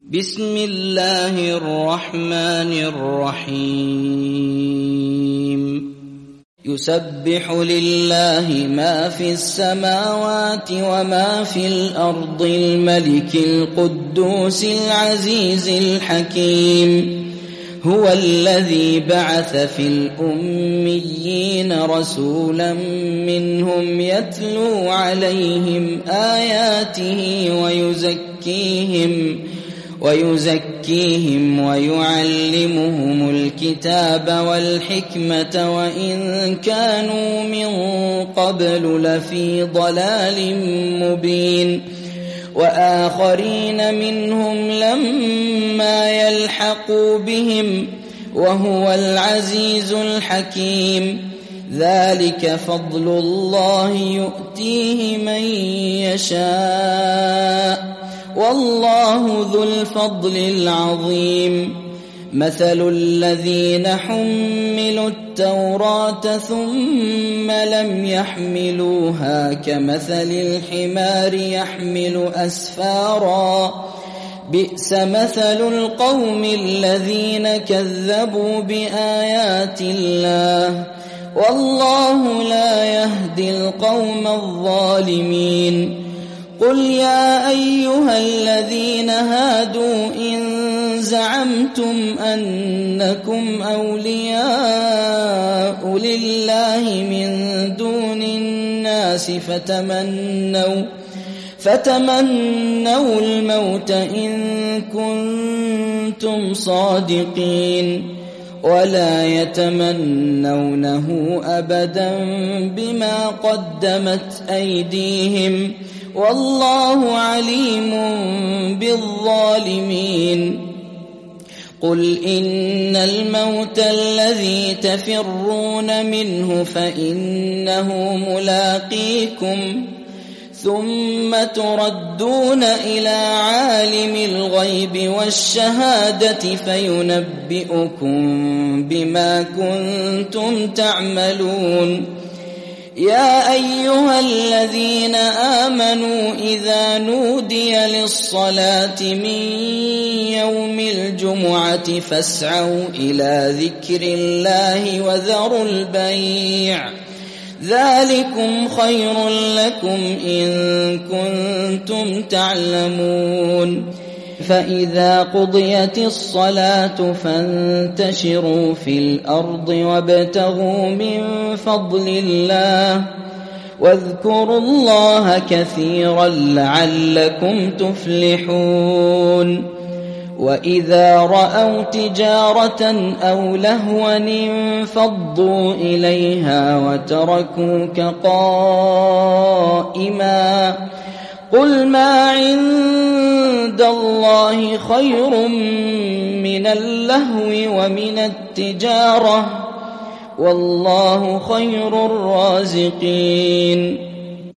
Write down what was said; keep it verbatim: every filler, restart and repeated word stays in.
بسم الله الرحمن الرحيم يسبح لله ما في السماوات وما في الأرض الملك القدوس العزيز الحكيم هو الذي بعث في الأميين رسولا منهم يتلو عليهم آياته ويزكيهم ويزكيهم ويعلمهم الكتاب والحكمة وإن كانوا من قبل لفي ضلال مبين وآخرين منهم لما يلحقوا بهم وهو العزيز الحكيم ذلك فضل الله يؤتيه من يشاء والله ذو الفضل العظيم مثل الذين حملوا التوراة ثم لم يحملوها كمثل الحمار يحمل أسفارا بئس مثل القوم الذين كذبوا بآيات الله والله لا يهدي القوم الظالمين قل يا أيها الذين هادوا إن زعمتم أنكم أولياء لله من دون الناس فتمنوا فتمنوا الموت إن كنتم صادقين ولا يتمنونه أبدا بما قدمت أيديهم والله عليم بالظالمين قل إن الموت الذي تفرون منه فإنه ملاقيكم ثم تردون إلى عالم الغيب والشهادة فينبئكم بما كنتم تعملون يا أيها الذين آمنوا إذا نودي للصلاة من يوم الجمعة فاسعوا إلى ذكر الله وذروا البيع ذلكم خير لكم إن كنتم تعلمون فإذا قضيت الصلاة فانتشروا في الأرض وابتغوا من فضل الله واذكروا الله كثيرا لعلكم تفلحون وإذا رأوا تجارة أو لهوا انفضوا إليها وتركوك قائما قل ما عند الله خير من اللهو ومن التجارة والله خير الرازقين